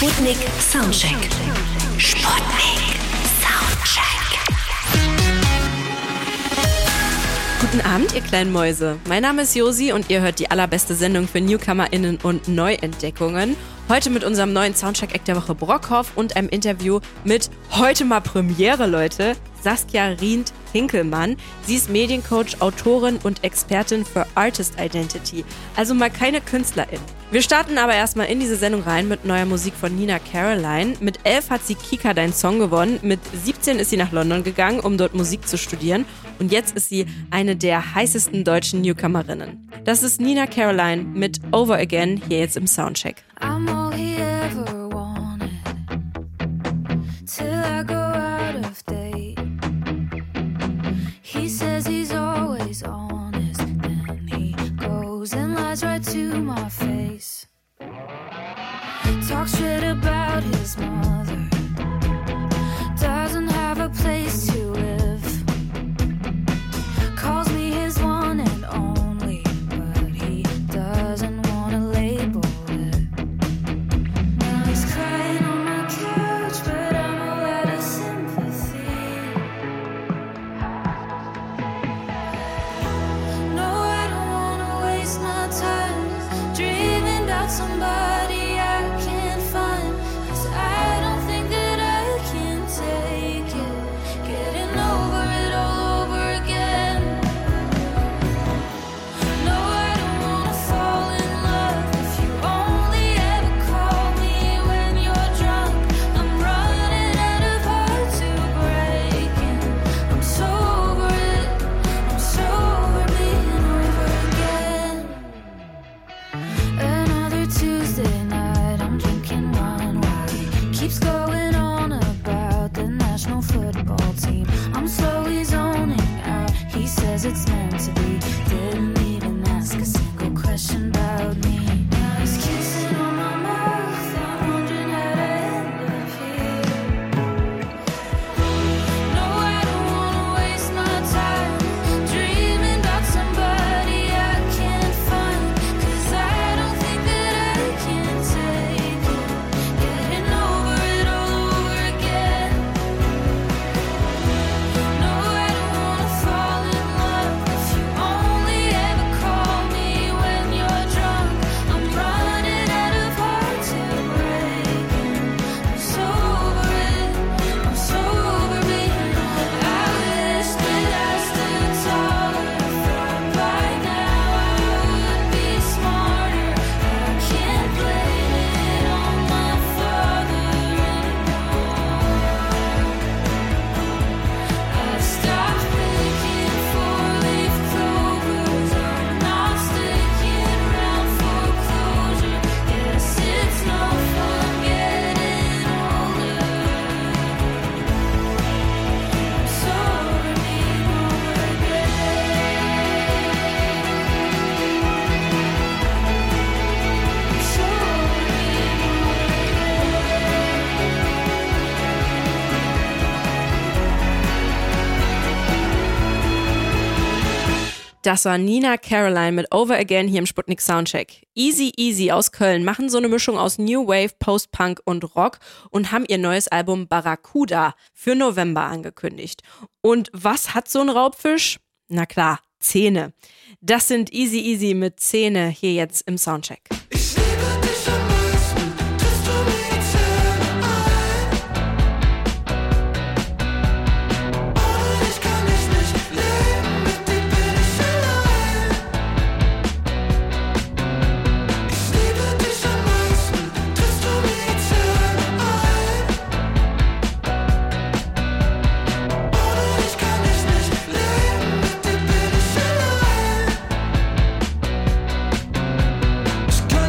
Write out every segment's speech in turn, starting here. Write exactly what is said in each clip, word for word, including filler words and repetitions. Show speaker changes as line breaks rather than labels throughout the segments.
Sputnik Soundcheck. Sputnik Soundcheck.
Guten Abend, ihr kleinen Mäuse. Mein Name ist Josi und ihr hört die allerbeste Sendung für NewcomerInnen und Neuentdeckungen. Heute mit unserem neuen Soundcheck-Act der Woche Brockhoff und einem Interview mit heute mal Premiere, Leute, Saskia Rient-Hinkelmann. Sie ist Mediencoach, Autorin und Expertin für Artist Identity, also mal keine Künstlerin. Wir starten aber erstmal in diese Sendung rein mit neuer Musik von Nina Caroline. Mit elf hat sie Kika Dein Song gewonnen, mit siebzehn ist sie nach London gegangen, um dort Musik zu studieren und jetzt ist sie eine der heißesten deutschen Newcomerinnen. Das ist Nina Caroline mit Over Again, hier jetzt im Soundcheck.
I'm all he ever wanted till I go out of date. He says he's always honest, then he goes and lies right to my face. Talks shit about his mother, doesn't have a place to live. Calls me his one and only, but he doesn't want a label. Somebody I can't find, 'cause I don't think that I can take it, getting over it all over again. No, I don't wanna fall in love if you only ever call me when you're drunk. I'm running out of heart to break and I'm so over it, I'm so over being over again. Another Tuesday night, I'm drinking wine while he keeps going on about the national football team. I'm slowly zoning out, he says it's meant to be. Didn't even ask a single question about me. Now he's kissing on my mouth, I'm wondering how to end up here. No, I don't wanna waste my time dreaming about somebody I can't find, 'cause I don't think that I can take it, getting over it all over again. No, I don't wanna fall in love if you only ever call me when you're drunk. I'm running out of heart to break and I'm so over it, I'm so over being. I wish that I stood taller, thought by now I would be smarter. I can't blame it on my father anymore. I've stopped picking four-leaf clovers, I'm not sticking around for closure. Guess it's no fun getting older. I'm so over being over again. I'm so over being
Das war Nina Caroline mit Over Again hier im Sputnik Soundcheck. Easy Easy aus Köln machen so eine Mischung aus New Wave, Post-Punk und Rock und haben ihr neues Album Barracuda für November angekündigt. Und was hat so ein Raubfisch? Na klar, Zähne. Das sind Easy Easy mit Zähne hier jetzt im Soundcheck.
Ich liebe dich am meisten, triffst du mir die Zähne ein. Ohne dich kann ich nicht leben, mit dir bin ich allein. Ich liebe dich am meisten, triffst du mir die Zähne ein. Ohne dich kann ich nicht leben, mit dir bin ich allein. Ich kann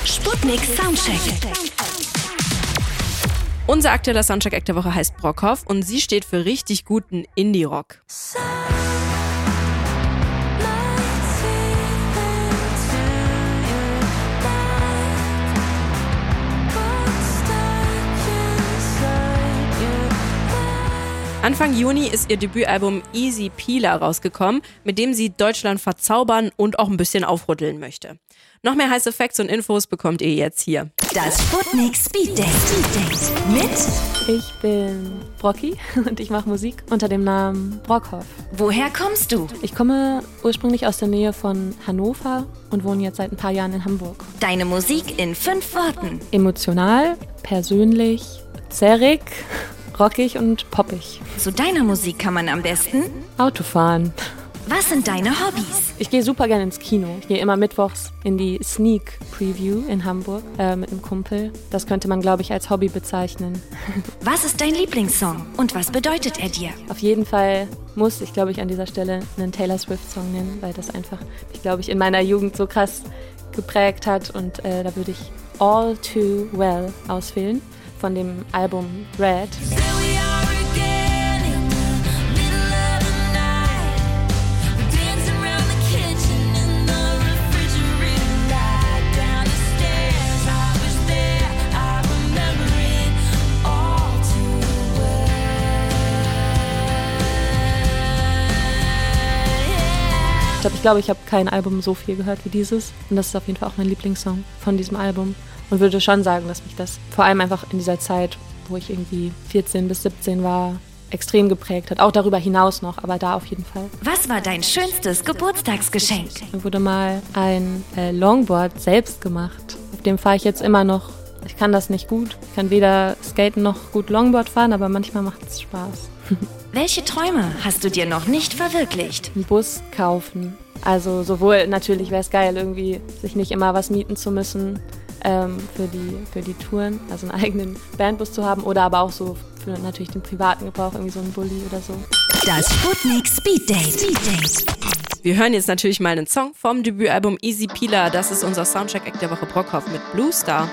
Sputnik Soundcheck.
Unser aktueller Soundcheck-Act der Woche heißt Brockhoff und sie steht für richtig guten Indie-Rock. Anfang Juni ist ihr Debütalbum Easy Peeler rausgekommen, mit dem sie Deutschland verzaubern und auch ein bisschen aufrütteln möchte. Noch mehr heiße Facts und Infos bekommt ihr jetzt hier.
Das Sputnik Speed Date. Mit
Ich bin Brocki und ich mache Musik unter dem Namen Brockhoff.
Woher kommst du?
Ich komme ursprünglich aus der Nähe von Hannover und wohne jetzt seit ein paar Jahren in Hamburg.
Deine Musik in fünf Worten.
Emotional, persönlich, zerrig, rockig und poppig.
Zu deiner Musik kann man am besten.
Autofahren.
Was sind deine Hobbys?
Ich gehe super gerne ins Kino. Ich gehe immer mittwochs in die Sneak Preview in Hamburg äh, mit einem Kumpel. Das könnte man, glaube ich, als Hobby bezeichnen.
Was ist dein Lieblingssong und was bedeutet er dir?
Auf jeden Fall muss ich, glaube ich, an dieser Stelle einen Taylor Swift-Song nennen, weil das einfach mich, glaube ich, in meiner Jugend so krass geprägt hat. Und äh, da würde ich All Too Well auswählen von dem Album Red. Ich glaube, ich, glaub, ich habe kein Album so viel gehört wie dieses. Und das ist auf jeden Fall auch mein Lieblingssong von diesem Album. Und würde schon sagen, dass mich das vor allem einfach in dieser Zeit, wo ich irgendwie vierzehn bis siebzehn war, extrem geprägt hat. Auch darüber hinaus noch, aber da auf jeden Fall.
Was war dein schönstes Geburtstagsgeschenk?
Mir wurde mal ein äh, Longboard selbst gemacht. Auf dem fahre ich jetzt immer noch. Ich kann das nicht gut. Ich kann weder skaten noch gut Longboard fahren, aber manchmal macht es Spaß.
Welche Träume hast du dir noch nicht verwirklicht?
Einen Bus kaufen. Also sowohl natürlich wäre es geil, irgendwie sich nicht immer was mieten zu müssen ähm, für die, für die Touren, also einen eigenen Bandbus zu haben oder aber auch so für natürlich den privaten Gebrauch, irgendwie so einen Bulli oder so.
Das Sputnik Speed Date. Speed Date.
Wir hören jetzt natürlich mal einen Song vom Debütalbum Easy Peeler. Das ist unser Soundcheck-Act der Woche Brockhoff mit Blue Star.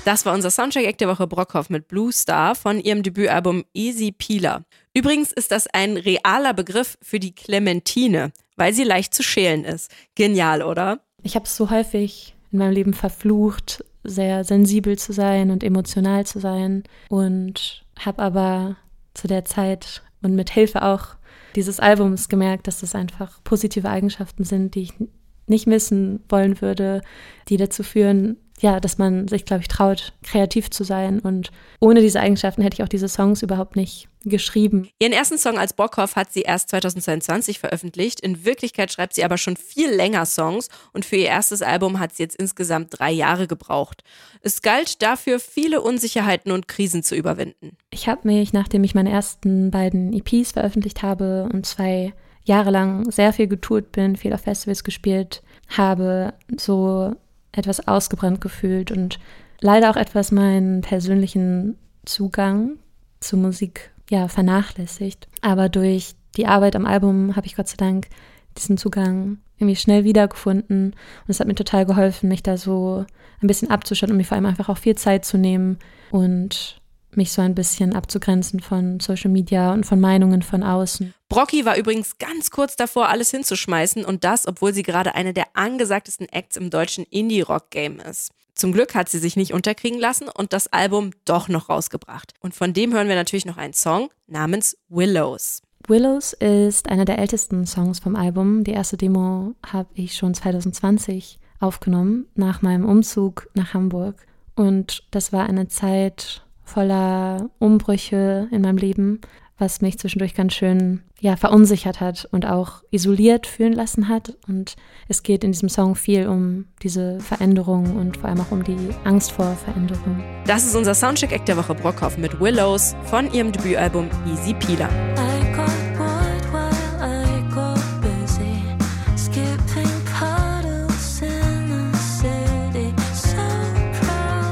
Das war unser Soundcheck-Act der Woche Brockhoff mit Blue Star von ihrem Debütalbum Easy Peeler. Übrigens ist das ein realer Begriff für die Clementine, weil sie leicht zu schälen ist. Genial, oder?
Ich habe es so häufig in meinem Leben verflucht, sehr sensibel zu sein und emotional zu sein und habe aber zu der Zeit und mit Hilfe auch dieses Albums gemerkt, dass das einfach positive Eigenschaften sind, die ich nicht missen wollen würde, die dazu führen, ja, dass man sich, glaube ich, traut, kreativ zu sein. Und ohne diese Eigenschaften hätte ich auch diese Songs überhaupt nicht geschrieben.
Ihren ersten Song als Brockhoff hat sie erst zweitausendzweiundzwanzig veröffentlicht. In Wirklichkeit schreibt sie aber schon viel länger Songs und für ihr erstes Album hat sie jetzt insgesamt drei Jahre gebraucht. Es galt dafür, viele Unsicherheiten und Krisen zu überwinden.
Ich habe mich, nachdem ich meine ersten beiden E Ps veröffentlicht habe und zwei Jahre lang sehr viel getourt bin, viel auf Festivals gespielt habe, so etwas ausgebrannt gefühlt und leider auch etwas meinen persönlichen Zugang zu Musik ja, vernachlässigt. Aber durch die Arbeit am Album habe ich Gott sei Dank diesen Zugang irgendwie schnell wiedergefunden und es hat mir total geholfen, mich da so ein bisschen abzuschauen und mir vor allem einfach auch viel Zeit zu nehmen und mich so ein bisschen abzugrenzen von Social Media und von Meinungen von außen.
Brocki war übrigens ganz kurz davor, alles hinzuschmeißen und das, obwohl sie gerade eine der angesagtesten Acts im deutschen Indie-Rock-Game ist. Zum Glück hat sie sich nicht unterkriegen lassen und das Album doch noch rausgebracht. Und von dem hören wir natürlich noch einen Song namens Willows.
Willows ist einer der ältesten Songs vom Album. Die erste Demo habe ich schon zwanzig zwanzig aufgenommen, nach meinem Umzug nach Hamburg. Und das war eine Zeit voller Umbrüche in meinem Leben, was mich zwischendurch ganz schön ja, verunsichert hat und auch isoliert fühlen lassen hat. Und es geht in diesem Song viel um diese Veränderung und vor allem auch um die Angst vor Veränderung.
Das ist unser Soundcheck-Act der Woche Brockhoff mit Willows von ihrem Debütalbum Easy Peeler.
I got bored while I got busy, skipping puddles in the city, so proud.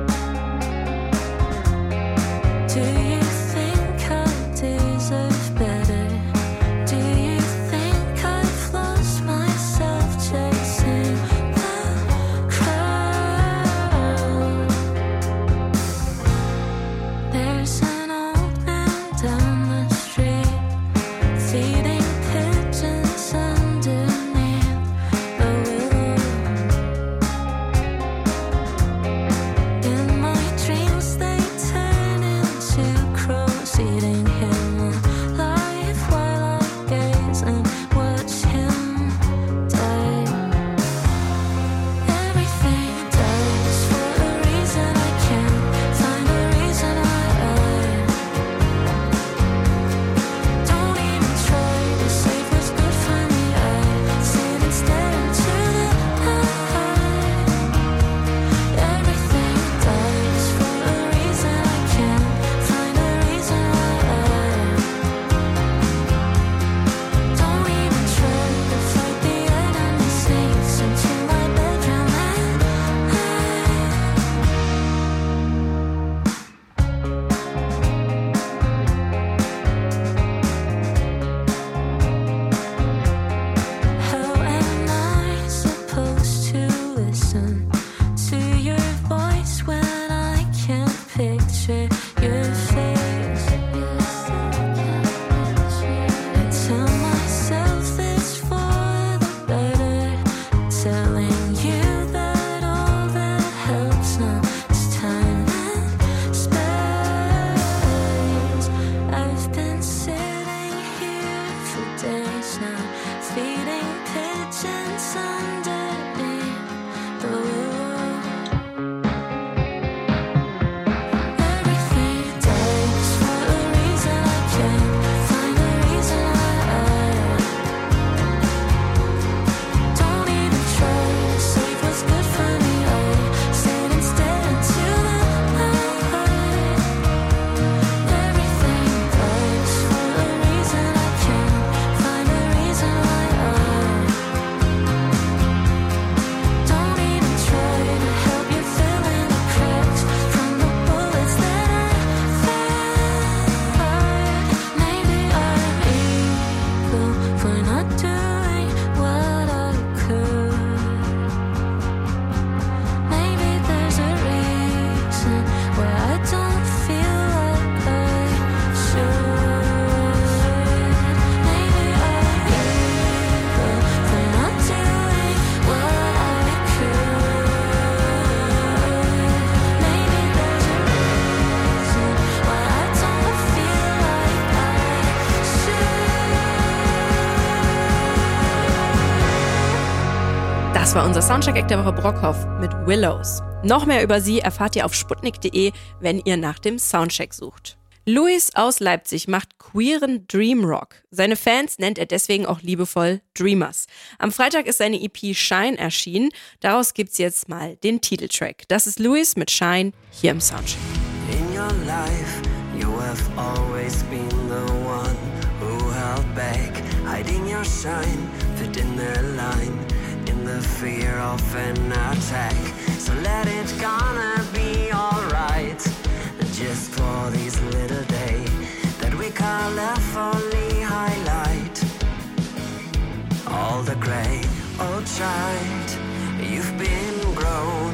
Do you think I deserve better? Do you think I've lost myself chasing the crowd? There's an old man down the street.
Das war unser Soundcheck-Act der Woche Brockhoff mit Willows. Noch mehr über sie erfahrt ihr auf sputnik punkt de, wenn ihr nach dem Soundcheck sucht. Luis aus Leipzig macht queeren Dreamrock. Seine Fans nennt er deswegen auch liebevoll Dreamers. Am Freitag ist seine E P Shine erschienen. Daraus gibt's jetzt mal den Titeltrack. Das ist Luis mit Shine hier im Soundcheck.
In your life, you have always been the one who held back, hiding your shine, fit in their line, in the fear of an attack. So let it gonna be alright, just for these little days that we colorfully highlight. All the grey old child, you've been grown.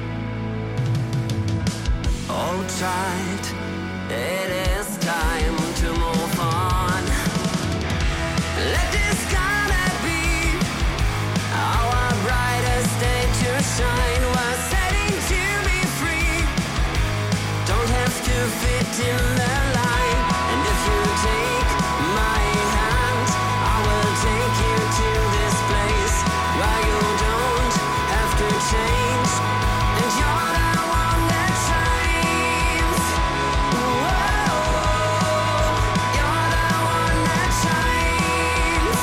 Old child, it is time to move on. Let this gonna be our brightest day to shine. We're setting to be free. Don't have to fit in the line. And if you take my hand, I will take you to this place where you don't have to change. And you're the one that shines. Whoa, you're the one that shines.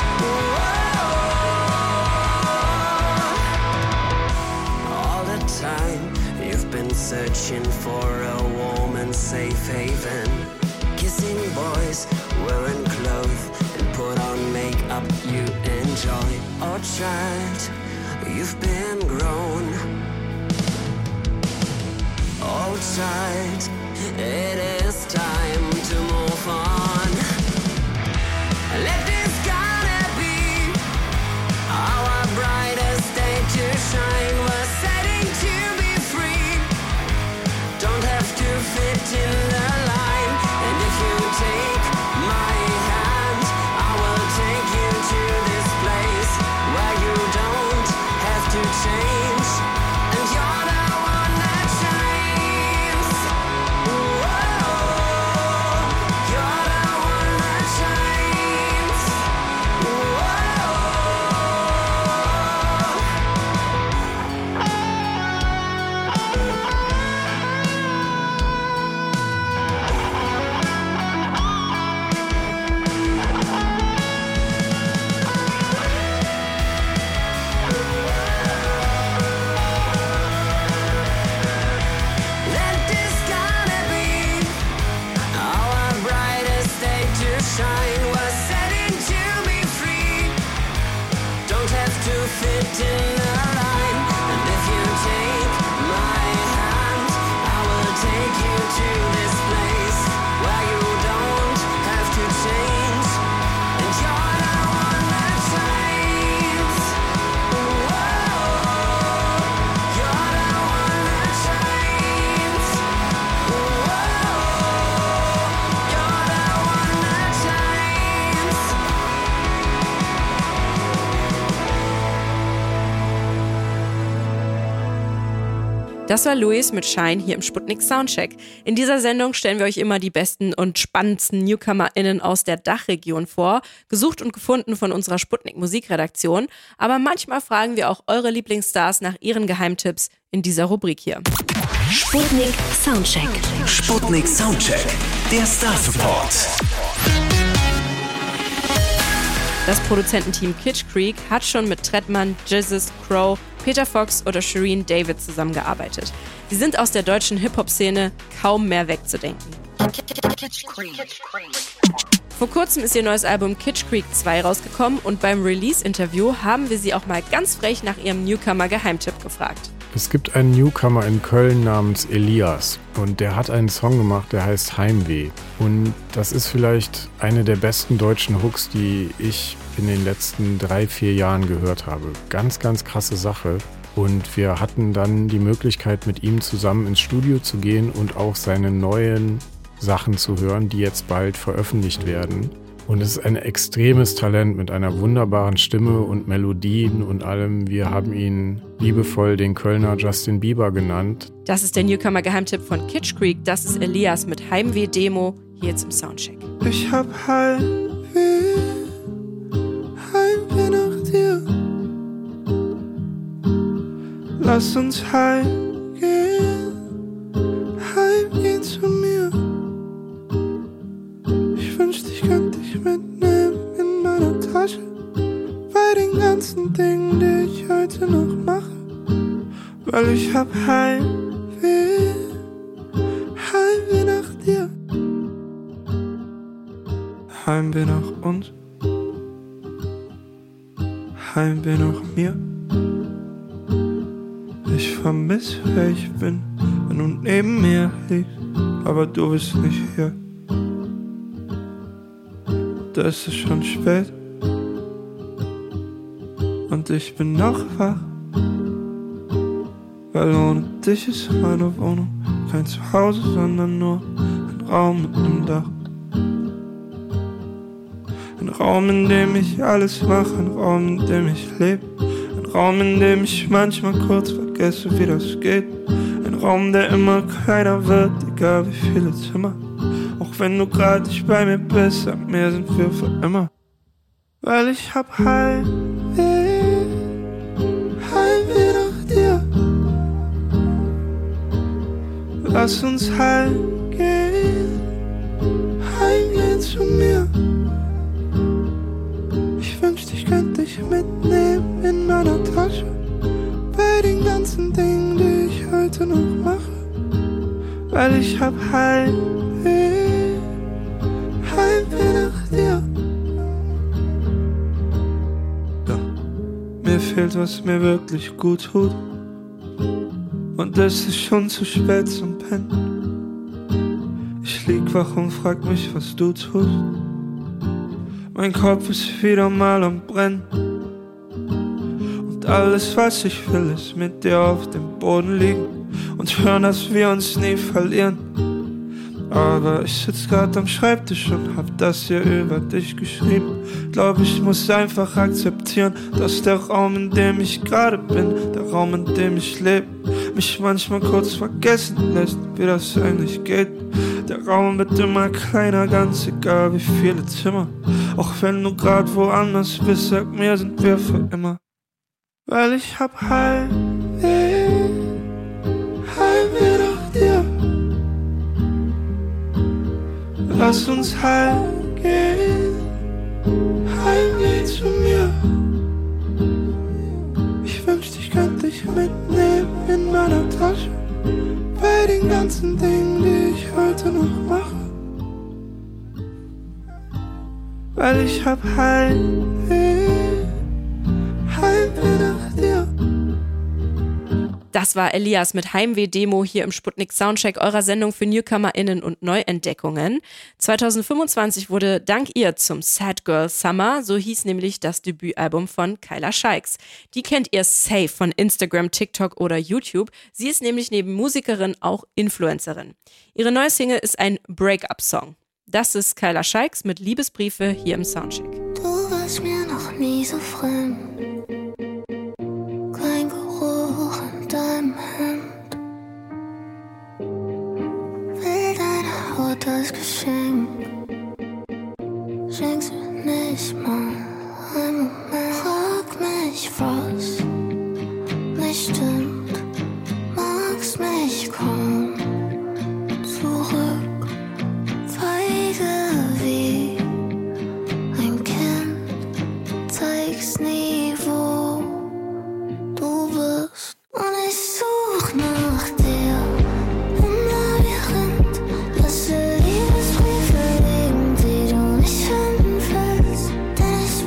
Whoa. All the time you've been searching for a woman's safe haven, kissing boys, wearing clothes, and put on makeup you enjoy. Oh child, you've been grown. Oh child, it is time to move on. Let this gonna be our brightest day to shine. We're setting to be free. Don't have to fit in the line. And if you take my hand, I will take you to this place where you don't have to change. And you're the one that shines. Whoa, you're the one that shines. Whoa. Let this gonna be our brightest day to shine. We're setting to be free. Don't have to fit in the line. And if you take my hand, I will take you to this place where you don't have to change. And you're the one that shines. Whoa, you're the one that shines. Whoa, you're the one that shines.
Das war Luis mit Shine hier im Sputnik Soundcheck. In dieser Sendung stellen wir euch immer die besten und spannendsten NewcomerInnen aus der Dachregion vor, gesucht und gefunden von unserer Sputnik Musikredaktion. Aber manchmal fragen wir auch eure Lieblingsstars nach ihren Geheimtipps in dieser Rubrik hier.
Sputnik Soundcheck.
Sputnik Soundcheck, der Star Support.
Das Produzententeam Kitsch Creek hat schon mit Trettmann, Jizzes, Crow, Peter Fox oder Shireen David zusammengearbeitet. Sie sind aus der deutschen Hip-Hop-Szene kaum mehr wegzudenken. Vor kurzem ist ihr neues Album Kitsch Creek zwei rausgekommen und beim Release-Interview haben wir sie auch mal ganz frech nach ihrem Newcomer-Geheimtipp gefragt.
Es gibt einen Newcomer in Köln namens Elias und der hat einen Song gemacht, der heißt Heimweh. Und das ist vielleicht eine der besten deutschen Hooks, die ich in den letzten drei, vier Jahren gehört habe. Ganz, ganz krasse Sache. Und wir hatten dann die Möglichkeit, mit ihm zusammen ins Studio zu gehen und auch seine neuen Sachen zu hören, die jetzt bald veröffentlicht werden. Und es ist ein extremes Talent mit einer wunderbaren Stimme und Melodien und allem. Wir haben ihn liebevoll den Kölner Justin Bieber genannt.
Das ist der Newcomer-Geheimtipp von Kitsch Creek. Das ist Elias mit Heimweh-Demo hier zum Soundcheck.
Ich hab Heimweh, Heimweh nach dir. Lass uns heimgehen, heimgehen zu mir. Ich wünschte, ich könnte dich mitnehmen in meiner Tasche, bei den ganzen Dingen, die ich heute noch mache. Weil ich hab Heimweh, Heimweh nach dir, Heimweh nach uns, Heimweh nach mir. Ich vermiss, wer ich bin, wenn du neben mir liegst, aber du bist nicht hier. Da ist es schon spät und ich bin noch wach, weil ohne dich ist meine Wohnung kein Zuhause, sondern nur ein Raum mit einem Dach. Ein Raum, in dem ich alles mache, ein Raum, in dem ich lebe. Ein Raum, in dem ich manchmal kurz vergesse, wie das geht. Ein Raum, der immer kleiner wird, egal wie viele Zimmer. Auch wenn du grad nicht bei mir bist, ab mir sind wir für immer. Weil ich hab Heimweh, Heimweh nach dir. Lass uns heimgehen, heimgehen zu mir. Ich wünschte, ich könnte dich mitnehmen in meiner Tasche, bei den ganzen Dingen, die ich heute noch mache. Weil ich hab Heimweh, Heimweh nach dir. Ja, mir fehlt, was mir wirklich gut tut, und es ist schon zu spät zum Pennen. Ich lieg wach und frag mich, was du tust. Mein Kopf ist wieder mal am Brennen, und alles, was ich will, ist mit dir auf dem Boden liegen und hören, dass wir uns nie verlieren. Aber ich sitz grad am Schreibtisch und hab das hier über dich geschrieben. Glaub, ich muss einfach akzeptieren, dass der Raum, in dem ich gerade bin, der Raum, in dem ich lebe, mich manchmal kurz vergessen lässt, wie das eigentlich geht. Der Raum wird immer kleiner, ganz egal wie viele Zimmer. Auch wenn du grad woanders bist, sag mir, sind wir für immer. Weil ich hab Heimweh, Heimweh nach dir. Lass uns heimgehen, heimgehen zu mir. Ich wünschte, ich könnte dich mitnehmen in meiner Tasche, bei den ganzen Dingen, die ich heute noch mache. Weil ich hab Heimweh, Heimweh nach dir.
Das war Elias mit Heimweh-Demo hier im Sputnik Soundcheck, eurer Sendung für NewcomerInnen und Neuentdeckungen. zwanzig fünfundzwanzig wurde dank ihr zum Sad Girl Summer, so hieß nämlich das Debütalbum von Kyla Scheiks. Die kennt ihr safe von Instagram, TikTok oder YouTube. Sie ist nämlich neben Musikerin auch Influencerin. Ihre neue Single ist ein Break-up-Song. Das ist Kyla Scheiks mit Liebesbriefe hier im Soundcheck.
Du warst mir noch nie so fremd. Kein Geruch in deinem Hemd. Will deine Haut als Geschenk. Schenkst mir nicht mal einen Moment. Frag mich, was nicht stimmt. Magst mich kaum zurück. Feige wie ein Kind, zeig's nie, wo du bist. Und ich such nach dir im Labyrinth. Lasse Liebesbriefe liegen, die du nicht finden willst. Denn ich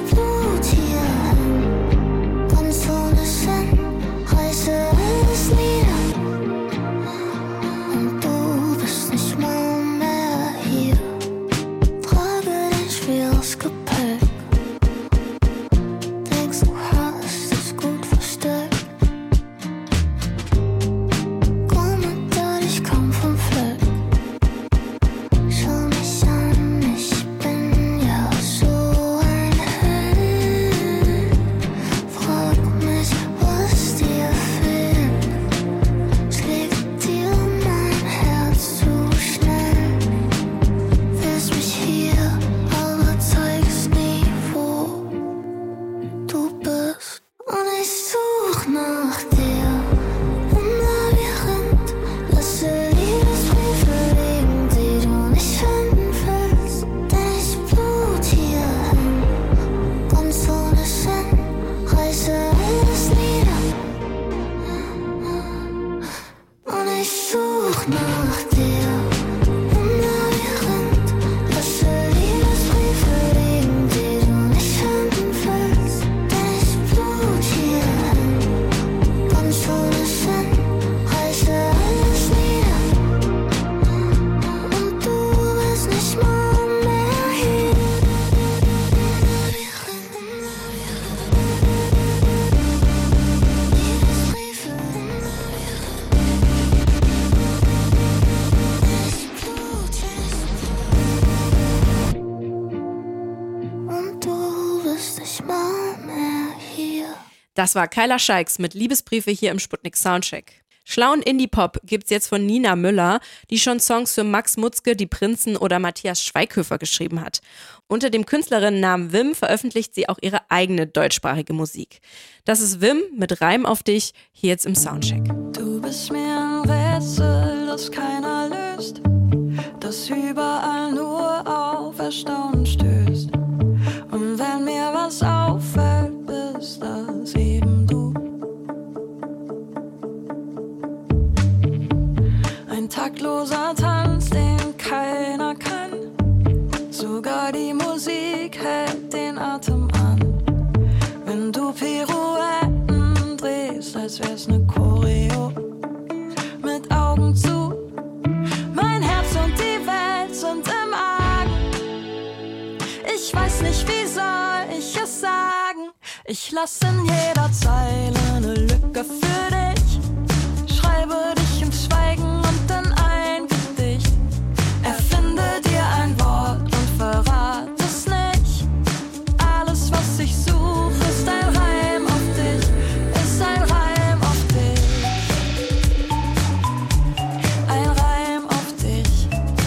Das war Kyla Scheiks mit Liebesbriefe hier im Sputnik Soundcheck. Schlauen Indie-Pop gibt's jetzt von Nina Müller, die schon Songs für Max Mutzke, Die Prinzen oder Matthias Schweighöfer geschrieben hat. Unter dem Künstlerinnennamen Wim veröffentlicht sie auch ihre eigene deutschsprachige Musik. Das ist Wim mit Reim auf dich, hier jetzt im Soundcheck.
Du bist mir ein Rätsel, das keiner löst, das überall nur auf Erstaunen stößt. Und wenn mir was auffällt, bist das eben du. Ein taktloser Tanz, den keiner kann. Sogar die Musik hält den Atem an. Wenn du Pirouetten drehst, als wär's ne Choreo. Mit Augen zu, mein Herz und die Welt sind im Argen. Ich weiß nicht, wie soll ich es sagen. Ich lass in jeder Zeile ne Lücke für dich. Schreibe dich ins Schweigen und in ein Gedicht. Erfinde dir ein Wort und verrate es nicht. Alles, was ich suche, ist ein Reim auf dich. Ist ein Reim auf dich. Ein Reim auf dich.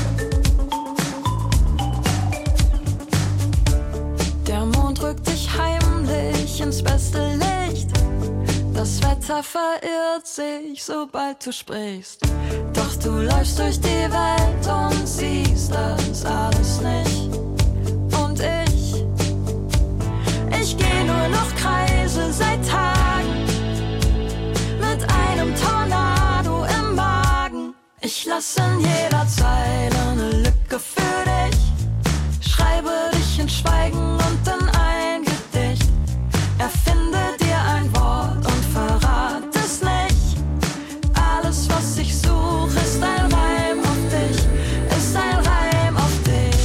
Der Mond rückt dich heimlich ins beste Licht. Das Wetter verirrt sich, sobald du sprichst. Doch du läufst durch die Welt und siehst das alles nicht. Und ich, ich geh nur noch Kreise seit Tagen. Mit einem Tornado im Magen. Ich lass in jeder Zeile ne Lücke für dich. Schreibe dich in Schweigen und in ein Gedicht. Erfinde dir ein Wort und verrate es nicht. Alles, was ich suche, ist ein Reim auf dich. Ist ein Reim auf dich.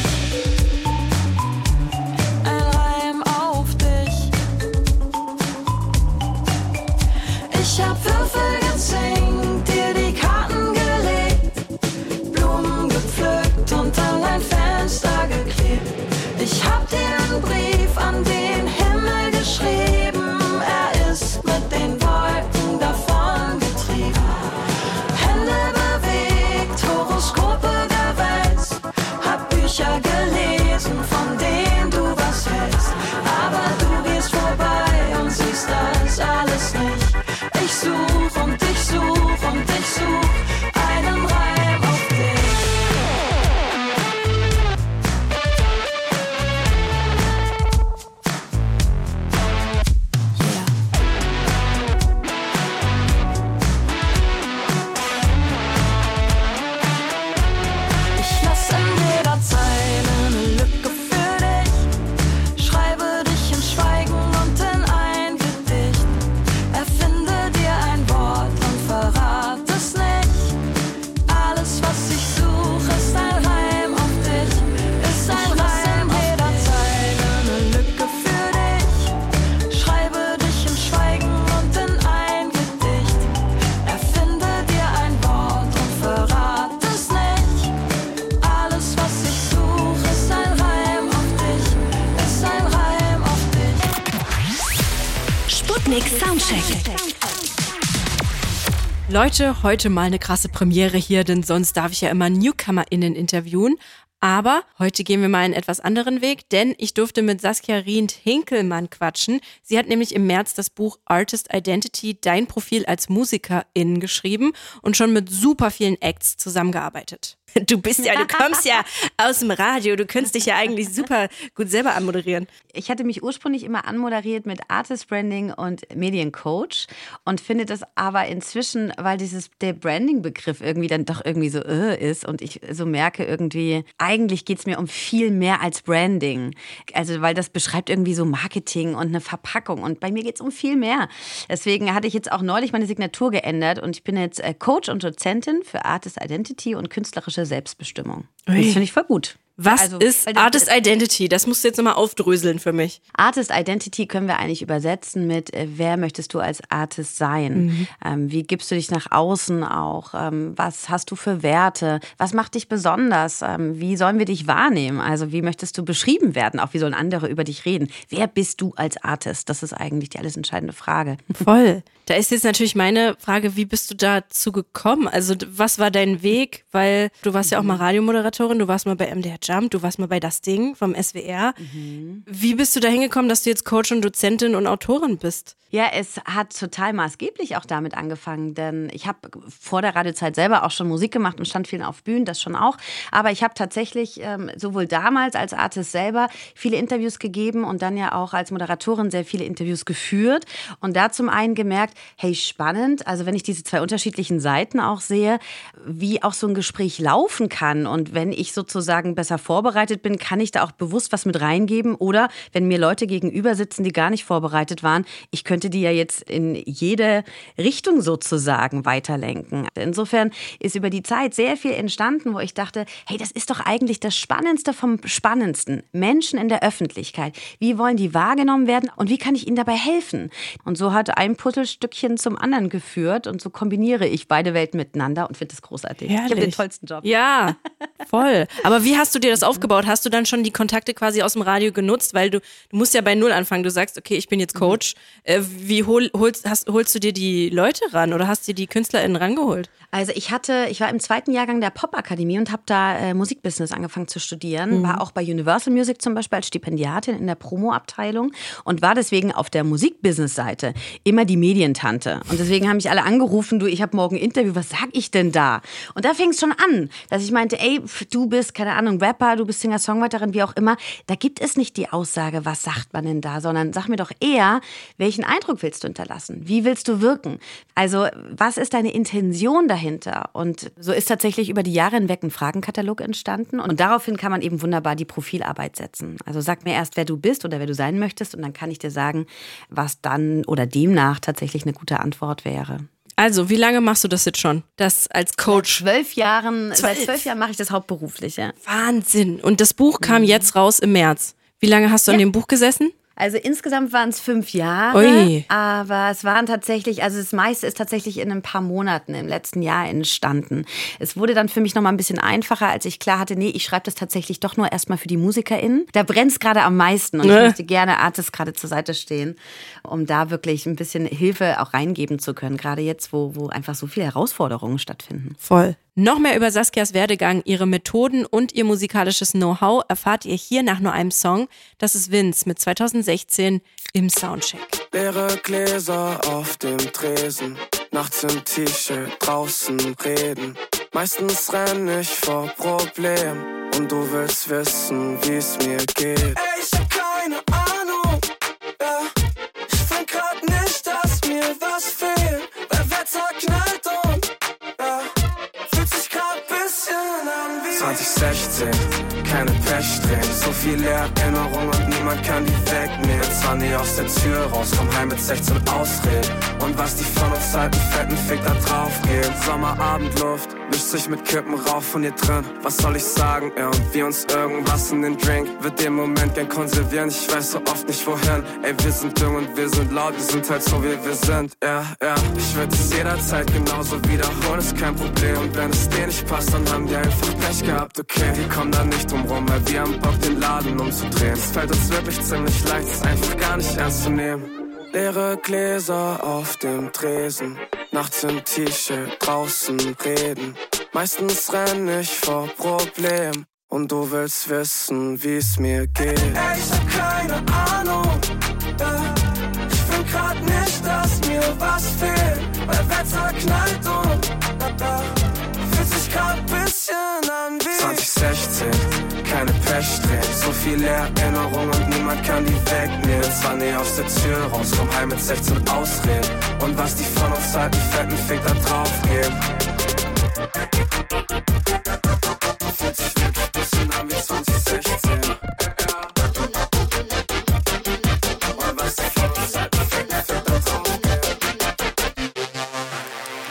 Ein Reim auf dich. Ich hab Würfel gezinkt, dir die Karten gelegt, Blumen gepflückt und an dein Fenster geklebt. Ich hab dir einen Brief an den Himmel geschrieben. Er ist mit den Wolken davon getrieben. Hände bewegt, Horoskope gewälzt. Hab Bücher gelesen, von denen du was hältst. Aber du gehst vorbei und siehst das alles nicht. Ich such und ich such und ich such einen Reim auf dich. Ich lass in jeder Zeile ne Lücke für dich. Schreibe dich in Schweigen und in ein Gedicht. Erfinde dir ein Wort und verrate es nicht. Alles, was ich suche, ist ein Reim auf dich. Ist ein Reim in jeder Zeile ne Lücke für dich. Schreibe dich in Schweigen und in ein Gedicht. Erfinde dir ein Wort und verrate es nicht. Alles, was ich suche, ist ein Reim auf dich. Ist ein Reim auf dich.
Sputnik Soundcheck.
Leute, heute mal eine krasse Premiere hier, denn sonst darf ich ja immer NewcomerInnen interviewen. Aber heute gehen wir mal einen etwas anderen Weg, denn ich durfte mit Saskia Rient-Hinkelmann quatschen. Sie hat nämlich im März das Buch Artist Identity, dein Profil als Musikerin geschrieben und schon mit super vielen Acts zusammengearbeitet. Du bist ja, du kommst ja aus dem Radio, du könntest dich ja eigentlich super gut selber anmoderieren.
Ich hatte mich ursprünglich immer anmoderiert mit Artist Branding und Mediencoach und finde das aber inzwischen, weil dieses der Branding-Begriff irgendwie dann doch irgendwie so äh, ist und ich so merke irgendwie, eigentlich geht es mir um viel mehr als Branding. Also weil das beschreibt irgendwie so Marketing und eine Verpackung und bei mir geht es um viel mehr. Deswegen hatte ich jetzt auch neulich meine Signatur geändert und ich bin jetzt Coach und Dozentin für Artist Identity und künstlerische Selbstbestimmung. Das finde ich voll gut.
Was
Also,
ist
weil das-
Artist Identity? Das musst du jetzt nochmal aufdröseln für mich.
Artist Identity können wir eigentlich übersetzen mit, äh, wer möchtest du als Artist sein?
Mhm.
Ähm, wie gibst du dich nach außen auch? Ähm, was hast du für Werte? Was macht dich besonders? Ähm, wie sollen wir dich wahrnehmen? Also wie möchtest du beschrieben werden? Auch wie sollen andere über dich reden? Wer bist du als Artist? Das ist eigentlich die alles entscheidende Frage.
Voll. Da ist jetzt natürlich meine Frage, wie bist du dazu gekommen? Also was war dein Weg? Weil du warst ja auch mal Radiomoderatorin, du warst mal bei M D R Jump, du warst mal bei Das Ding vom S W R.
Mhm.
Wie bist du da hingekommen, dass du jetzt Coach und Dozentin und Autorin bist?
Ja, es hat total maßgeblich auch damit angefangen, denn ich habe vor der Radiozeit selber auch schon Musik gemacht und stand vielen auf Bühnen, das schon auch. Aber ich habe tatsächlich ähm, sowohl damals als Artist selber viele Interviews gegeben und dann ja auch als Moderatorin sehr viele Interviews geführt und da zum einen gemerkt, hey, spannend, also wenn ich diese zwei unterschiedlichen Seiten auch sehe, wie auch so ein Gespräch laufen kann und wenn ich sozusagen besser vorbereitet bin, kann ich da auch bewusst was mit reingeben oder wenn mir Leute gegenüber sitzen, die gar nicht vorbereitet waren, ich könnte die ja jetzt in jede Richtung sozusagen weiterlenken. Insofern ist über die Zeit sehr viel entstanden, wo ich dachte, hey, das ist doch eigentlich das Spannendste vom Spannendsten. Menschen in der Öffentlichkeit. Wie wollen die wahrgenommen werden und wie kann ich ihnen dabei helfen? Und so hat ein Puzzlestückchen zum anderen geführt und so kombiniere ich beide Welten miteinander und finde das großartig.
Herrlich.
Ich habe den tollsten Job.
Ja, voll. Aber wie hast du dir das aufgebaut? Hast du dann schon die Kontakte quasi aus dem Radio genutzt? Weil du, du musst ja bei Null anfangen. Du sagst, okay, ich bin jetzt Coach. Äh, wie hol, holst, hast, holst du dir die Leute ran oder hast du die KünstlerInnen rangeholt?
Also ich hatte, ich war im zweiten Jahrgang der Popakademie und habe da äh, Musikbusiness angefangen zu studieren.
Mhm.
War auch bei Universal Music zum Beispiel als Stipendiatin in der Promo-Abteilung und war deswegen auf der Musikbusiness-Seite immer die Medientante. Und deswegen haben mich alle angerufen, du, ich habe morgen ein Interview, was sag ich denn da? Und da fing es schon an, dass ich meinte, ey, pf, du bist, keine Ahnung, Rapper, du bist Singer-Songwriterin, wie auch immer. Da gibt es nicht die Aussage, was sagt man denn da, sondern sag mir doch eher, welchen Eindruck willst du hinterlassen? Wie willst du wirken? Also was ist deine Intention dahinter? Und so ist tatsächlich über die Jahre hinweg ein Fragenkatalog entstanden und daraufhin kann man eben wunderbar die Profilarbeit setzen. Also sag mir erst, wer du bist oder wer du sein möchtest und dann kann ich dir sagen, was dann oder demnach tatsächlich eine gute Antwort wäre.
Also, wie lange machst du das jetzt schon? Das als Coach?
Seit zwölf Jahren,
Zwölf.
seit zwölf Jahren mache ich das hauptberuflich, ja.
Wahnsinn. Und das Buch kam jetzt raus im März. Wie lange hast du an
Ja.
dem Buch gesessen?
Also insgesamt waren es fünf Jahre,
Ui.
aber es waren tatsächlich, also das meiste ist tatsächlich in ein paar Monaten im letzten Jahr entstanden. Es wurde dann für mich noch mal ein bisschen einfacher, als ich klar hatte, nee, ich schreibe das tatsächlich doch nur erstmal für die MusikerInnen. Da brennt es gerade am meisten und
Ne.
ich möchte gerne Artists gerade zur Seite stehen, um da wirklich ein bisschen Hilfe auch reingeben zu können, gerade jetzt, wo, wo einfach so viele Herausforderungen stattfinden.
Voll. Noch mehr über Saskias Werdegang, ihre Methoden und ihr musikalisches Know-how erfahrt ihr hier nach nur einem Song. Das ist Vince mit zweitausendsechzehn im Soundcheck.
Leere Gläser auf dem Tresen, nachts im T-Shirt draußen reden. Meistens renn ich vor Problem und du willst wissen, wie's mir geht. Ey, ich hab keine Ahnung, ja. Ich find grad nicht, dass mir was fehlt, weil Wetter knallt und ja, fühlt sich grad bisschen an wie zwanzig sechzehn, keine Pechsträhnen, so viele Erinnerungen und niemand kann die wegnehmen. Zwar nie aus der Tür raus, komm heim mit sechzehn Ausreden. Und was die von uns halten, fetten Fick da drauf gehen. Sommerabendluft, mischt sich mit Kippen rauf von hier drin. Was soll ich sagen, irgendwie uns irgendwas in den Drink. Wird den Moment gern konservieren, ich weiß so oft nicht wohin. Ey, wir sind jung und wir sind laut, wir sind halt so wie wir sind. Ja, ja, ich würde es jederzeit genauso wiederholen, ist kein Problem. Und wenn es dir nicht passt, dann haben die einfach Pech gehabt, okay. Wir kommen da nicht drum rum, weil wir haben Bock, den Laden umzudrehen. Es fällt uns wirklich ziemlich leicht, es einfach gar nicht ernst zu nehmen. Leere Gläser auf dem Tresen, nachts im T-Shirt draußen reden. Meistens renn ich vor Problem und du willst wissen, wie's mir geht. Ey, ich hab keine Ahnung, ja. Ich find grad nicht, dass mir was fehlt, weil Wetter knallt und da, da. Fühlt sich grad bisschen an wie zwanzig sechzehn, keine Pechsträhnen, so viele Erinnerungen und niemand kann die wegnehmen. Zwar nie aus der Tür raus, komm heim mit sechzehn Ausreden. Und was die von uns halten, fetten Fick da drauf geben. Fühlt sich wirklich bisschen an wie zwanzig sechzehn. Und was die von uns halten, fetten Fick da drauf geben.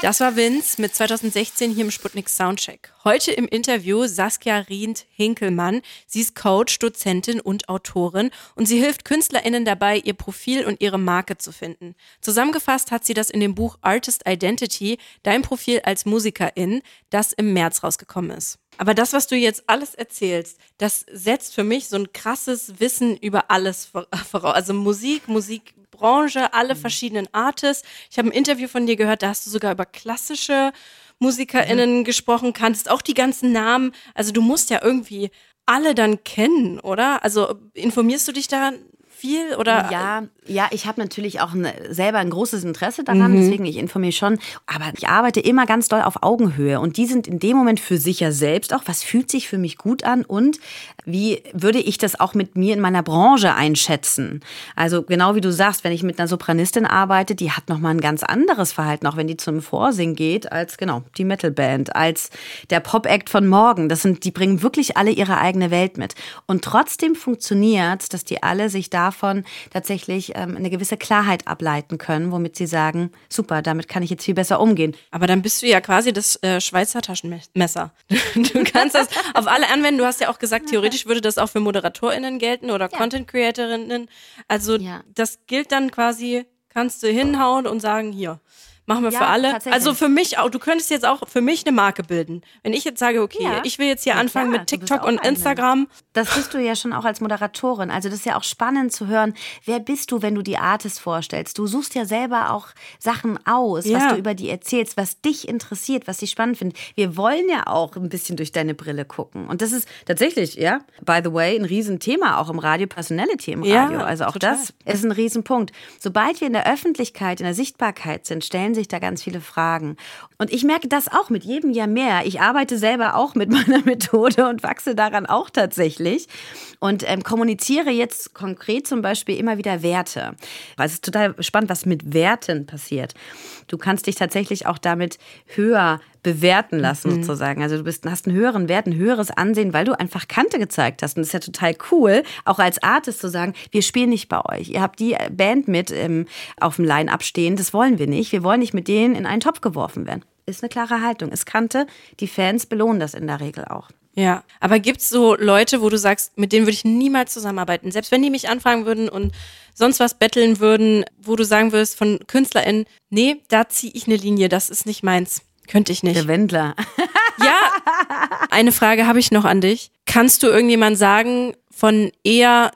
Das war Vince mit zwanzig sechzehn hier im Sputnik Soundcheck. Heute im Interview Saskia Rient-Hinkelmann. Sie ist Coach, Dozentin und Autorin und sie hilft KünstlerInnen dabei, ihr Profil und ihre Marke zu finden. Zusammengefasst hat sie das in dem Buch Artist Identity, dein Profil als Musikerin, das im März rausgekommen ist. Aber das, was du jetzt alles erzählst, das setzt für mich so ein krasses Wissen über alles voraus. Also Musik, Musikbranche, alle verschiedenen Artists. Ich habe ein Interview von dir gehört, da hast du sogar über klassische MusikerInnen mhm. gesprochen, kanntest auch die ganzen Namen. Also du musst ja irgendwie alle dann kennen, oder? Also informierst du dich da viel? Oder?
Ja, ja, ich habe natürlich auch ein, selber ein großes Interesse daran, mhm. deswegen ich informiere schon. Aber ich arbeite immer ganz doll auf Augenhöhe und die sind in dem Moment für sich ja selbst auch, was fühlt sich für mich gut an und wie würde ich das auch mit mir in meiner Branche einschätzen? Also genau wie du sagst, wenn ich mit einer Sopranistin arbeite, die hat nochmal ein ganz anderes Verhalten, auch wenn die zum Vorsingen geht, als genau die Metalband, als der Pop-Act von morgen. Das sind, die bringen wirklich alle ihre eigene Welt mit. Und trotzdem funktioniert, dass die alle sich davon tatsächlich ähm, eine gewisse Klarheit ableiten können, womit sie sagen, super, damit kann ich jetzt viel besser umgehen.
Aber dann bist du ja quasi das äh, Schweizer Taschenmesser. Du kannst das auf alle anwenden. Du hast ja auch gesagt, theoretisch würde das auch für ModeratorInnen gelten oder ja. Content-CreatorInnen. Also ja. das gilt dann quasi, kannst du hinhauen und sagen, hier, machen wir ja, für alle. Also für mich auch, du könntest jetzt auch für mich eine Marke bilden. Wenn ich jetzt sage, okay, ja. ich will jetzt hier ja, anfangen klar, mit TikTok und Instagram.
Eine. Das bist du ja schon auch als Moderatorin. Also das ist ja auch spannend zu hören, wer bist du, wenn du die Artist vorstellst. Du suchst ja selber auch Sachen aus, ja. was du über die erzählst, was dich interessiert, was dich spannend findet. Wir wollen ja auch ein bisschen durch deine Brille gucken. Und das ist tatsächlich, ja, by the way, ein Riesenthema, auch im Radio, Personality im Radio. Ja, also auch total. Das ist ein Riesenpunkt. Sobald wir in der Öffentlichkeit, in der Sichtbarkeit sind, stellen sich da ganz viele Fragen. Und ich merke das auch mit jedem Jahr mehr. Ich arbeite selber auch mit meiner Methode und wachse daran auch tatsächlich. Und ähm, kommuniziere jetzt konkret zum Beispiel immer wieder Werte. Weil es ist total spannend, was mit Werten passiert. Du kannst dich tatsächlich auch damit höher bewerten lassen, mhm. sozusagen. Also du bist, hast einen höheren Wert, ein höheres Ansehen, weil du einfach Kante gezeigt hast. Und das ist ja total cool, auch als Artist zu sagen, wir spielen nicht bei euch. Ihr habt die Band mit ähm, auf dem Line-Up stehen. Das wollen wir nicht. Wir wollen nicht mit denen in einen Topf geworfen werden. Ist eine klare Haltung. Ist Kante. Die Fans belohnen das in der Regel auch.
Ja, aber gibt's so Leute, wo du sagst, mit denen würde ich niemals zusammenarbeiten? Selbst wenn die mich anfragen würden und sonst was betteln würden, wo du sagen würdest von KünstlerInnen, nee, da ziehe ich eine Linie, das ist nicht meins. Könnte ich nicht.
Der Wendler.
Ja, eine Frage habe ich noch an dich. Kannst du irgendjemand sagen von eher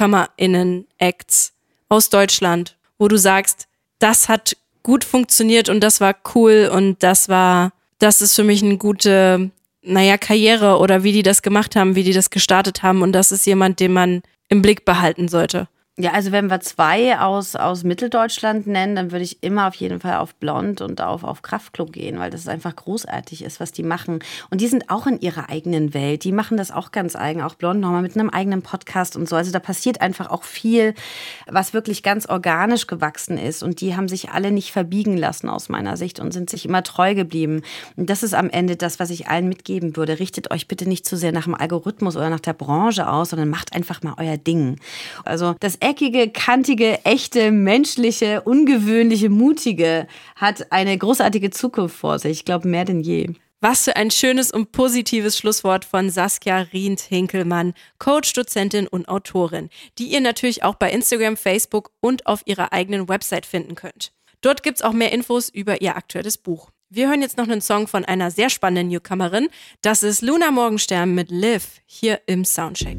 NewcomerInnen-Acts aus Deutschland, wo du sagst, das hat gut funktioniert und das war cool und das war, das ist für mich eine gute, naja, Karriere oder wie die das gemacht haben, wie die das gestartet haben und das ist jemand, den man im Blick behalten sollte?
Ja, also wenn wir zwei aus, aus Mitteldeutschland nennen, dann würde ich immer auf jeden Fall auf Blond und auf, auf Kraftklub gehen, weil das einfach großartig ist, was die machen. Und die sind auch in ihrer eigenen Welt. Die machen das auch ganz eigen, auch Blond nochmal mit einem eigenen Podcast und so. Also da passiert einfach auch viel, was wirklich ganz organisch gewachsen ist. Und die haben sich alle nicht verbiegen lassen aus meiner Sicht und sind sich immer treu geblieben. Und das ist am Ende das, was ich allen mitgeben würde. Richtet euch bitte nicht zu sehr nach dem Algorithmus oder nach der Branche aus, sondern macht einfach mal euer Ding. Also das eckige, kantige, echte, menschliche, ungewöhnliche, mutige hat eine großartige Zukunft vor sich. Ich glaube, mehr denn je.
Was für ein schönes und positives Schlusswort von Saskia Rient-Hinkelmann, Coach, Dozentin und Autorin, die ihr natürlich auch bei Instagram, Facebook und auf ihrer eigenen Website finden könnt. Dort gibt's auch mehr Infos über ihr aktuelles Buch. Wir hören jetzt noch einen Song von einer sehr spannenden Newcomerin. Das ist Luna Morgenstern mit Live hier im Soundcheck.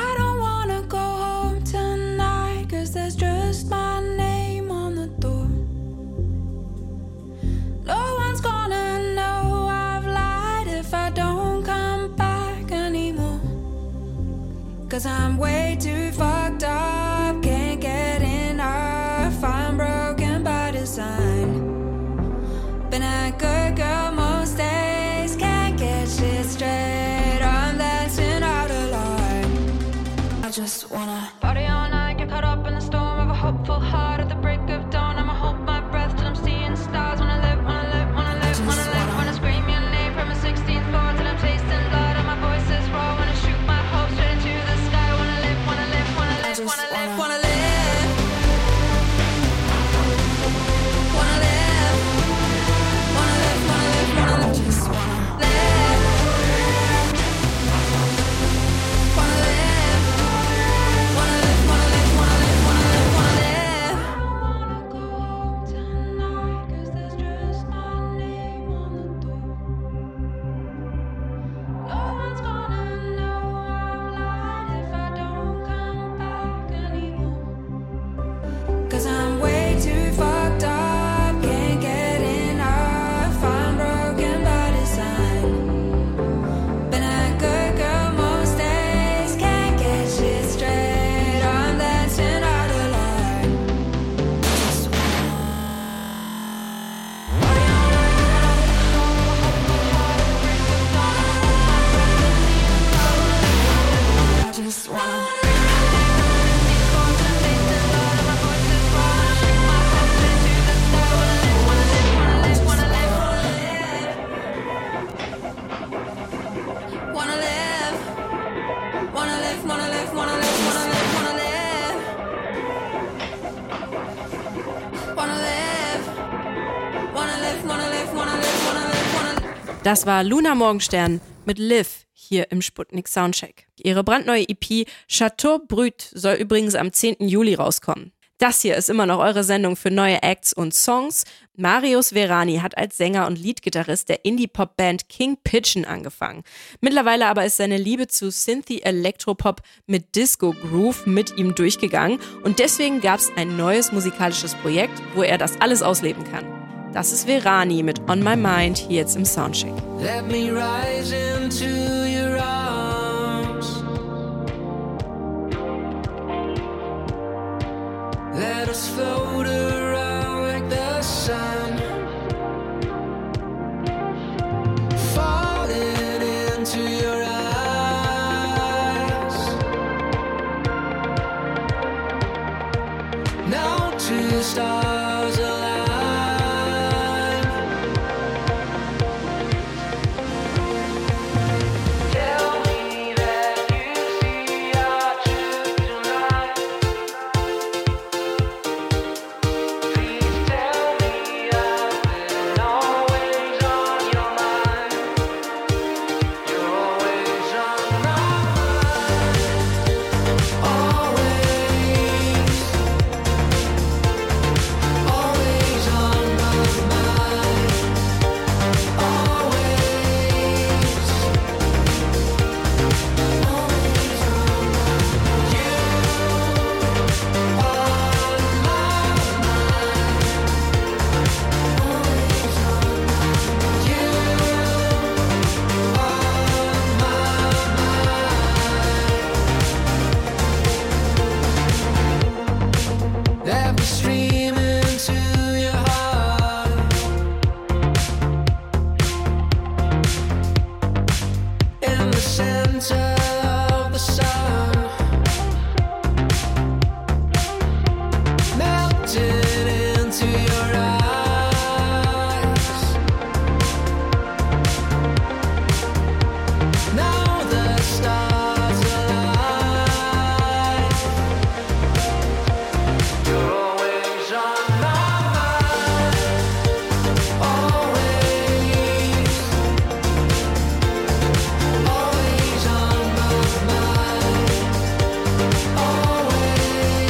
Cause I'm way too fucked up, can't get enough, I'm broken by design. Been a good girl most days, can't get shit straight, I'm dancing out of line. I just wanna party all night, get caught up in the storm of a hopeful heart at the break of dawn. I'ma hold my breath till I'm seeing stars. Wanna live, wanna live, wanna live, wanna live, wanna scream your name from a sixteenth floor till I'm tasting blood and my voice is raw. Wanna shoot my hopes straight into the sky. Wanna live, wanna live, wanna live, wanna live, wanna live. Wanna live, wanna live.
live, wanna live, wanna live, wanna live, wanna live. Wanna live, wanna live, wanna live, wanna live, wanna live, wanna live.
Das war Luna Morgenstern mit Liv hier im Sputnik Soundcheck. Ihre brandneue E P Chateau Brut soll übrigens am zehnten Juli rauskommen. Das hier ist immer noch eure Sendung für neue Acts und Songs. Marius Verani hat als Sänger und Leadgitarrist der Indie-Pop-Band King Pigeon angefangen. Mittlerweile aber ist seine Liebe zu Synthie-Electropop mit Disco-Groove mit ihm durchgegangen und deswegen gab es ein neues musikalisches Projekt, wo er das alles ausleben kann. Das ist Verani mit On My Mind hier jetzt im Soundcheck.
Let me rise into your arms. Let us float around like the sun. Falling into your eyes. Now two stars align. Tell me that you see our truth tonight. Please tell me I've been always on your mind. You're always on my mind. Always. Always on my mind. Always. Let me stream into your heart. In the center of the sun, melting into your eyes. Now the stars align. You're always on my mind. Always. Always on my mind. Always.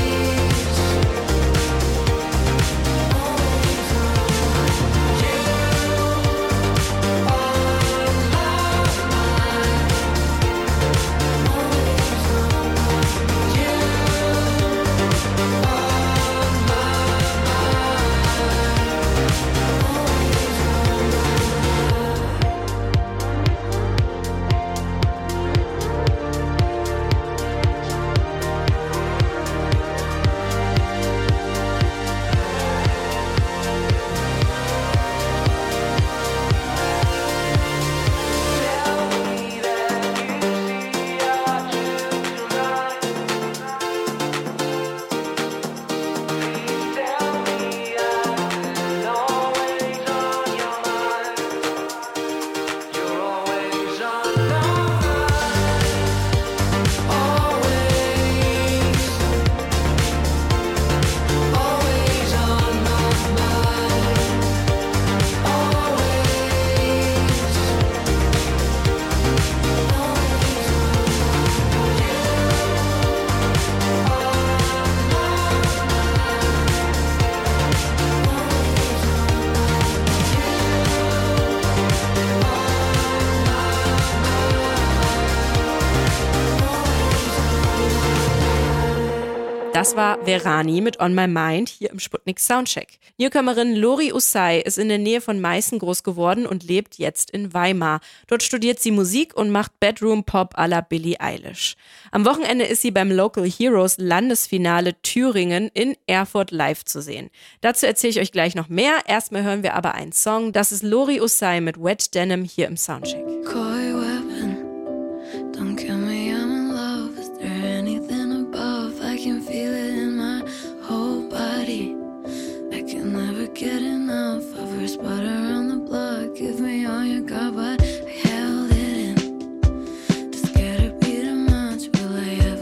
Das war Verani mit On My Mind hier im Sputnik Soundcheck. Newcomerin Lori Usai ist in der Nähe von Meißen groß geworden und lebt jetzt in Weimar. Dort studiert sie Musik und macht Bedroom Pop à la Billie Eilish. Am Wochenende ist sie beim Local Heroes Landesfinale Thüringen in Erfurt live zu sehen. Dazu erzähle ich euch gleich noch mehr. Erstmal hören wir aber einen Song. Das ist Lori Usai mit Wet Denim hier im Soundcheck.
Coy weapon, don't kill me, I'm in love. Is there anything above? I can feel it in my whole body. I can never get enough of her spot around the block. Give me all you got, but I held it in. Too scared to be too much. Will I ever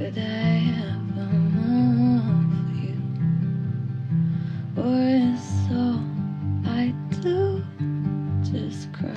could I ever love you? Or is all I do just crush?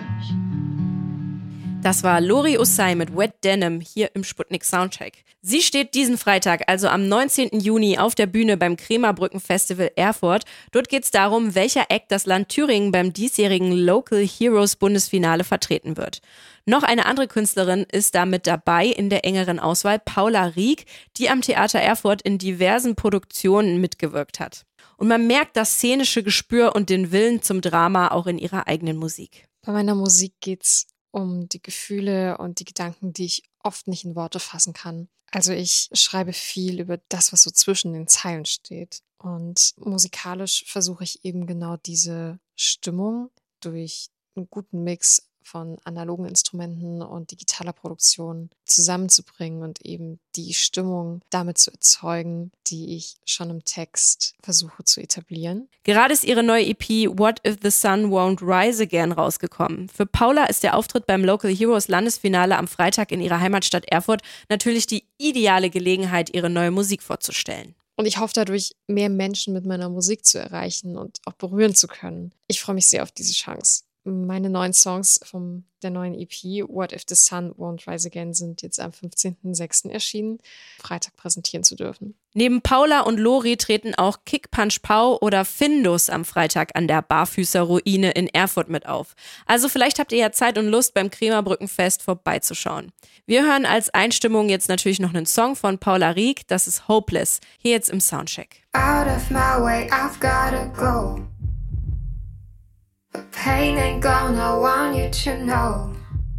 Das war Lori Usai mit Wet Denim hier im Sputnik Soundcheck. Sie steht diesen Freitag, also am neunzehnten Juni, auf der Bühne beim Krämerbrücken Festival Erfurt. Dort geht es darum, welcher Act das Land Thüringen beim diesjährigen Local Heroes Bundesfinale vertreten wird. Noch eine andere Künstlerin ist da mit dabei in der engeren Auswahl, Paula Rieck, die am Theater Erfurt in diversen Produktionen mitgewirkt hat. Und man merkt das szenische Gespür und den Willen zum Drama auch in ihrer eigenen Musik.
Bei meiner Musik geht's um die Gefühle und die Gedanken, die ich oft nicht in Worte fassen kann. Also ich schreibe viel über das, was so zwischen den Zeilen steht. Und musikalisch versuche ich eben genau diese Stimmung durch einen guten Mix von analogen Instrumenten und digitaler Produktion zusammenzubringen und eben die Stimmung damit zu erzeugen, die ich schon im Text versuche zu etablieren.
Gerade ist ihre neue E P What If the Sun Won't Rise Again rausgekommen. Für Paula ist der Auftritt beim Local Heroes Landesfinale am Freitag in ihrer Heimatstadt Erfurt natürlich die ideale Gelegenheit, ihre neue Musik vorzustellen.
Und ich hoffe dadurch, mehr Menschen mit meiner Musik zu erreichen und auch berühren zu können. Ich freue mich sehr auf diese Chance. Meine neuen Songs von der neuen E P What If the Sun Won't Rise Again sind jetzt am fünfzehnten sechsten erschienen, Freitag präsentieren zu dürfen.
Neben Paula und Lori treten auch Kick Punch Pau oder Findus am Freitag an der Barfüßerruine in Erfurt mit auf. Also vielleicht habt ihr ja Zeit und Lust, beim Krämerbrückenfest vorbeizuschauen. Wir hören als Einstimmung jetzt natürlich noch einen Song von Paula Rieck, das ist Hopeless, hier jetzt im Soundcheck.
Out of my way, I've gotta go. But pain ain't gone, I want you to know.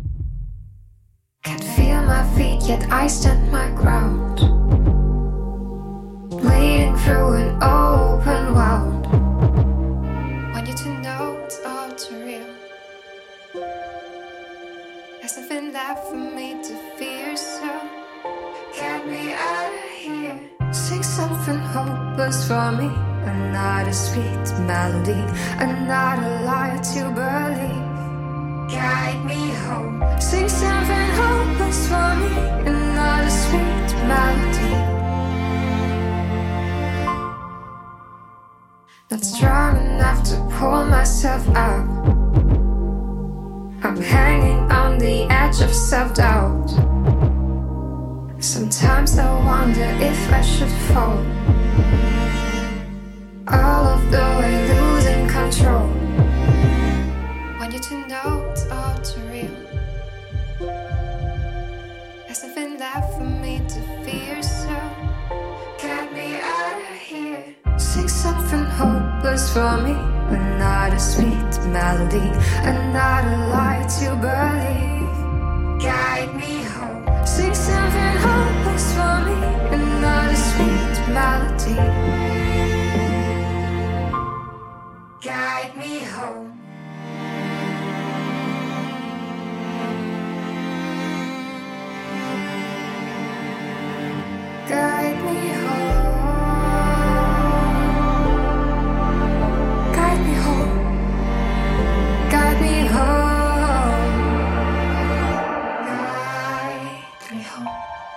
Can't feel my feet, yet I stand my ground. Bleeding through an open wound. Want you to know it's all too real. There's nothing left for me to fear, so get me out of here. Sing something hopeless for me. Another sweet melody, another lie to believe. Guide me home. Sing something hopeless for me. Another sweet melody. Not strong enough to pull myself up. I'm hanging on the edge of self-doubt. Sometimes I wonder if I should fall. All of the way losing control. Want you to know it's all too real. There's nothing left for me to fear, so get me out of here. Sing something hopeless for me. Another sweet melody, another lie to believe. Guide me home. Sing something hopeless for me. Another sweet melody. Guide me home. Guide me home. Guide me home. Guide me home. Guide me home.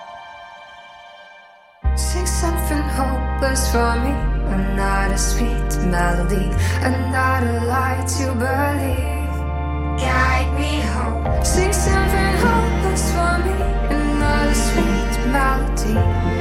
Sing something hopeless for me. Another sweet melody, another lie to believe. Guide me home. Sing something hopeless for me. Another sweet melody.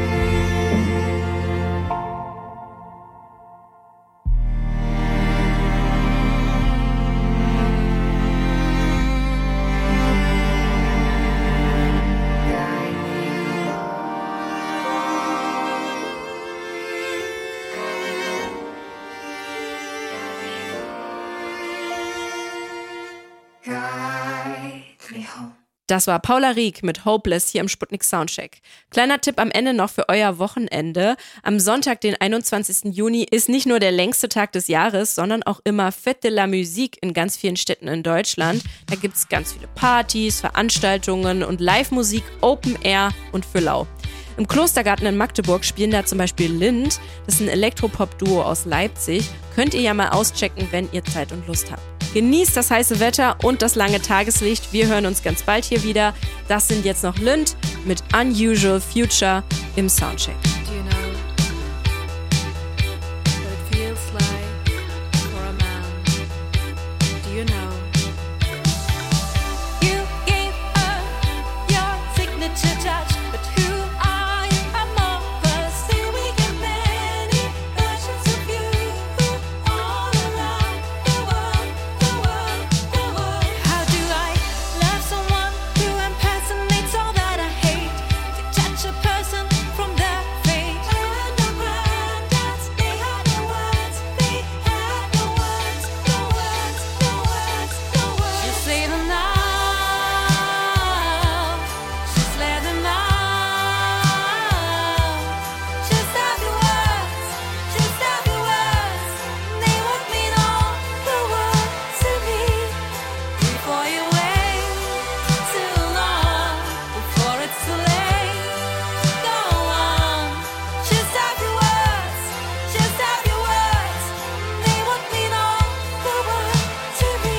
Das war Paula Rieck mit Hopeless hier im Sputnik Soundcheck. Kleiner Tipp am Ende noch für euer Wochenende. Am Sonntag, den einundzwanzigsten Juni, ist nicht nur der längste Tag des Jahres, sondern auch immer Fête de la Musique in ganz vielen Städten in Deutschland. Da gibt es ganz viele Partys, Veranstaltungen und Live-Musik, Open Air und für lau. Im Klostergarten in Magdeburg spielen da zum Beispiel Lind. Das ist ein Elektropop-Duo aus Leipzig. Könnt ihr ja mal auschecken, wenn ihr Zeit und Lust habt. Genießt das heiße Wetter und das lange Tageslicht. Wir hören uns ganz bald hier wieder. Das sind jetzt noch Lind mit Unusual Future. im Soundcheck.
Do you know what it feels like for a man? Do you know? You gave her your signature touch, but who are you? I'm over. Still we get many versions of you all around the world, the world, the world. How do I love someone who impersonates all that I hate? To judge a person from their fate. And our granddads, they had no words, they had no words, no words, no words, no words. Just say them now, just let them know. Just have your words, just have your words. They would mean all the world to me. Before you wait too long, before it's too late, go on. Just have your words, just have your words. They would mean all the world to me.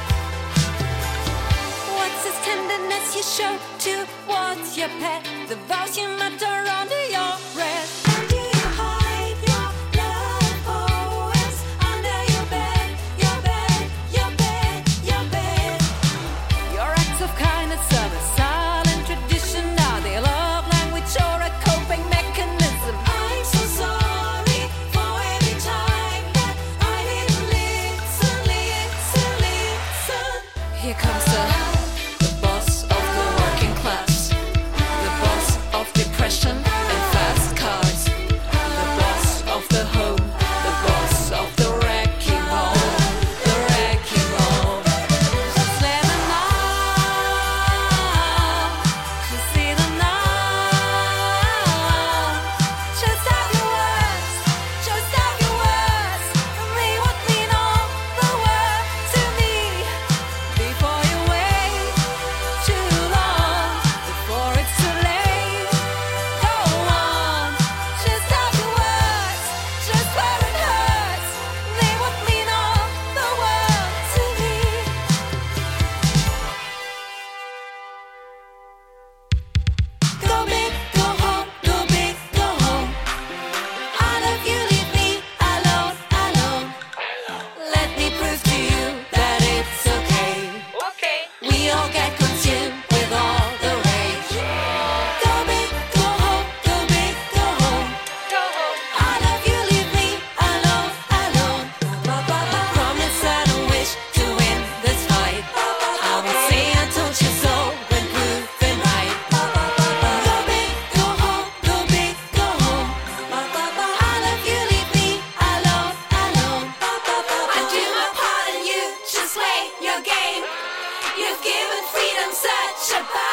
What's this tenderness you show towards your pet? The vows you mutter under your breath. And do you hide your love poems under your bed, your bed, your bed, your bed? Your acts of kindness are a silent tradition. Are they a love language or a coping mechanism? I'm so sorry for every time that I didn't listen, listen, listen. Here comes the, the boss of the working class, the boss of depression and fast cars, the boss of the home, the boss of the wrecking ball, the wrecking ball. Just let them know, just see them now. Just have your words, just have your words. They would mean all the world to me. Before you wait too long, before it's too late, go on. Just have your words, just where it hurts. They would mean all the world to me. Go big, go home, go big, go home. All of you leave me alone, alone. Let me prove to you that it's okay. Okay. We all get consumed with all the rage. Go big, go home, go big, go home. Go home. All of you leave me alone, alone. I promise I don't wish to win this fight. I will say I told you so when proven right. Go big, go home, go big, go home. All of you leave me alone, alone. I do my part and you just play your game. You've given freedom such a power.